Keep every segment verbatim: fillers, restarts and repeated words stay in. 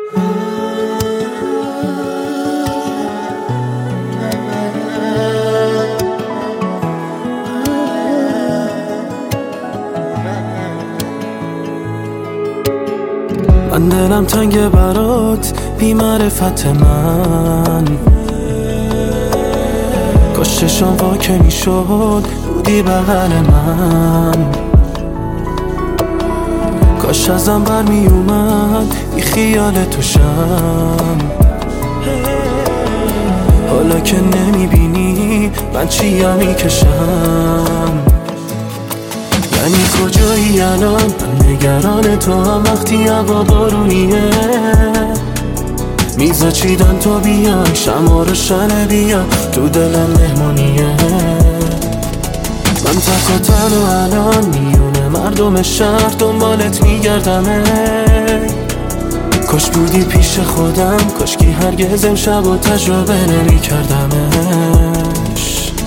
من دلم تنگ برات بی معرفت من، کاش چشام واکه می شد بودی بغل من، کاش ازم بر می اومد بی خیال تو شم. حالا که نمی بینی من چیم می کشم، یعنی کجایی الان؟ من نگران تو هم وقتی هوا بارونیه، میزا چیدن تو بیای شما رو شنه بیا تو دلم مهمونیه. من تک و تنها الان میونه مردم شهر دنبالت میگردمه، کاش بودی پیش خودم، کاش کی هرگز امشب و تجربه نمی کردمش.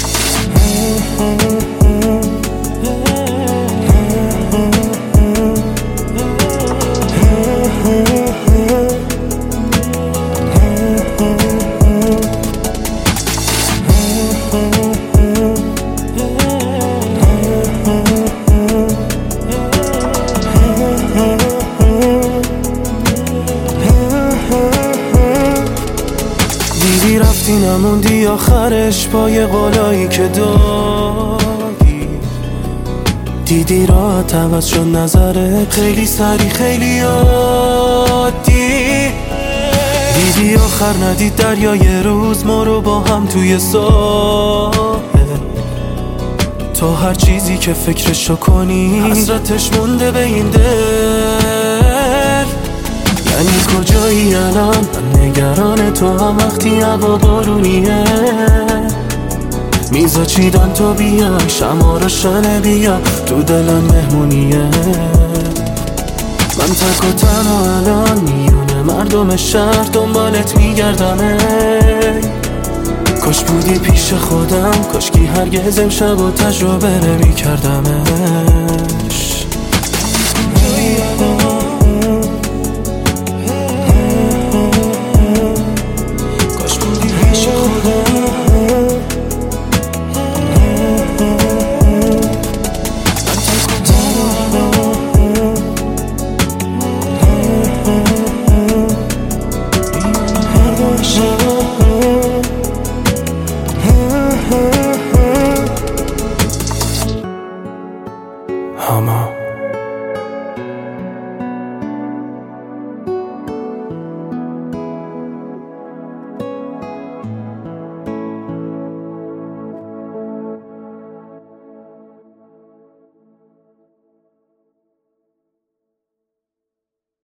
دیدی رفتی نموندی آخرش با یه قولایی که دادی، دیدی راحت عوض شد نظرت خیلی سری خیلی عادی، دیدی آخر ندید دریا یه روز ما رو با هم توی ساحل، تا هر چیزی که فکرشو کنی حسرتش مونده به این دل. یعنی کجایی الان؟ من نگران تو هم وقتی هوا بارونیه، میزا چیدن تو بیای شما رو شنه بیا تو دلم مهمونیه. من تک و تنها الان میونه مردم شهر دنبالت میگردمه، کاش بودی پیش خودم، کاش کی هرگز امشب و تجربه نمی کردمه.